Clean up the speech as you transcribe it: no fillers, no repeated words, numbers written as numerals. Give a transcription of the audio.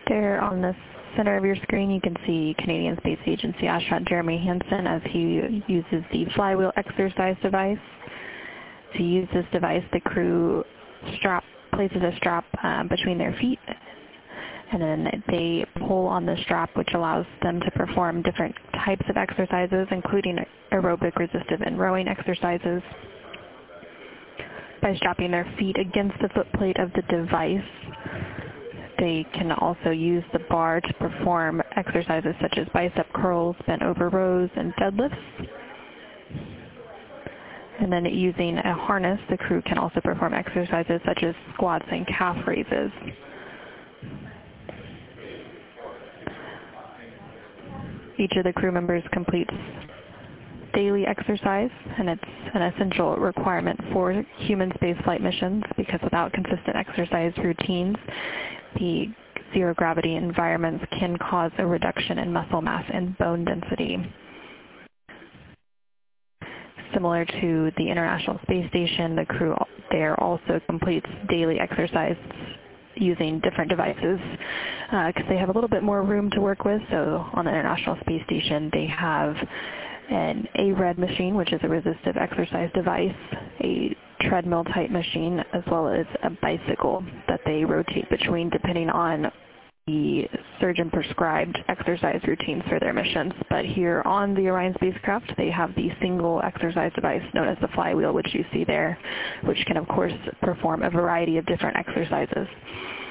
There on the center of your screen, you can see Canadian Space Agency astronaut Jeremy Hansen as he uses the flywheel exercise device. To use this device, the crew places a strap between their feet, and then they pull on the strap, which allows them to perform different types of exercises, including aerobic, resistive, and rowing exercises. By strapping their feet against the footplate of the device, they can also use the bar to perform exercises such as bicep curls, bent over rows, and deadlifts. And then using a harness, the crew can also perform exercises such as squats and calf raises. Each of the crew members completes daily exercise, and it's an essential requirement for human spaceflight missions because without consistent exercise routines, the zero-gravity environments can cause a reduction in muscle mass and bone density. Similar to the International Space Station, the crew there also completes daily exercise using different devices because they have a little bit more room to work with. So on the International Space Station, they have an ARED machine, which is a resistive exercise device, a treadmill-type machine, as well as a bicycle that they rotate between depending on the surgeon-prescribed exercise routines for their missions. But here on the Orion spacecraft, they have the single exercise device known as the flywheel, which you see there, which can, of course, perform a variety of different exercises.